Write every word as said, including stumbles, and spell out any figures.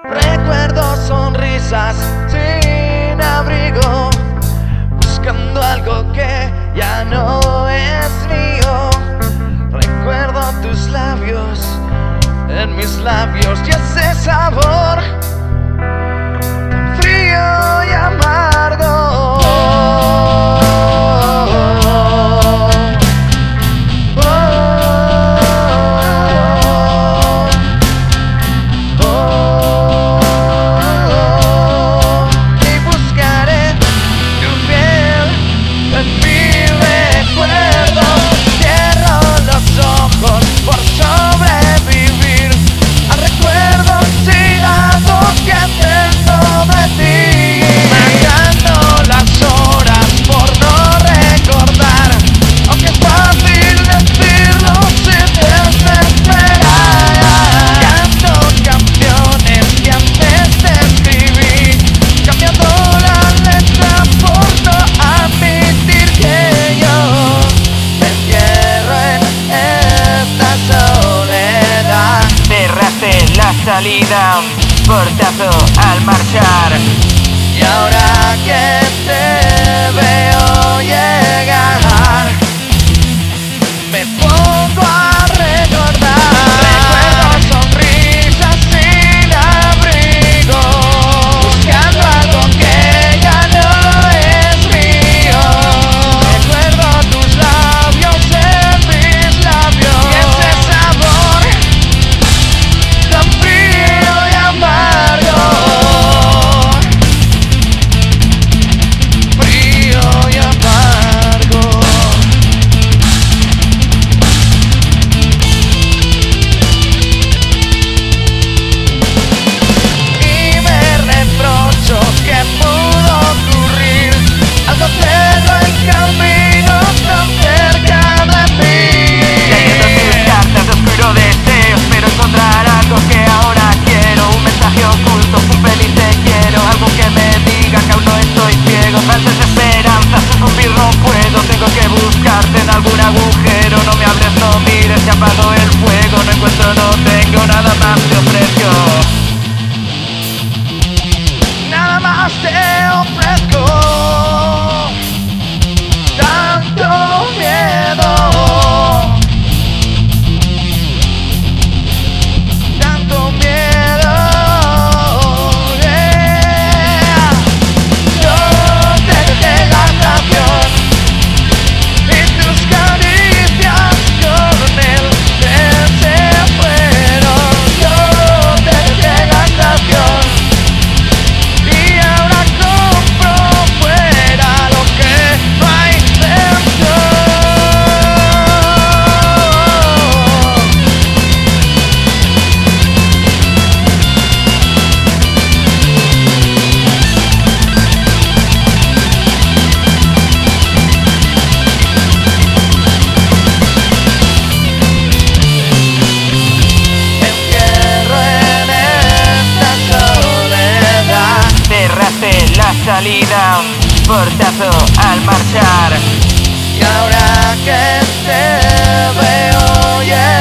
Recuerdo sonrisas sin abrigo, buscando algo que ya no es mío. Recuerdo tus labios en mis labios y ese sabor tan frío y amargo. Salida, portazo al marchar. Y ahora que te veo llegar, me pongo a recordar. Recuerdo sonrisas sin abrigo, buscando algo que ya no es mío. Recuerdo tus labios en mis labios y ese sabor tan frío y amargo. Frío y amargo. Y me reprocho que pudo ocurrir algo tengo en camino tan cerca de mí. Leyendo tus cartas de oscuro deseo, espero encontrar algo que ahora quiero. Un mensaje oculto, un feliz te quiero. Algo que me diga que aún no estoy ciego. Falsas esperanzas, sucumbir no puedo. Tengo que buscarte en algún agujero. No me hables, no mires, se apagó el fuego. No encuentro, no tengo, nada más te ofrezco. Nada más te ofrezco. Tanto miedo, tanto miedo, yeah. Yo te dejé la estación y tus caricias con él se fueron. Yo te dejé la estación y ahora compro fuera lo que no hay dentro. Encierro en esta soledad. Cerraste la salida, portazo al marchar. Y ahora que te veo llegar,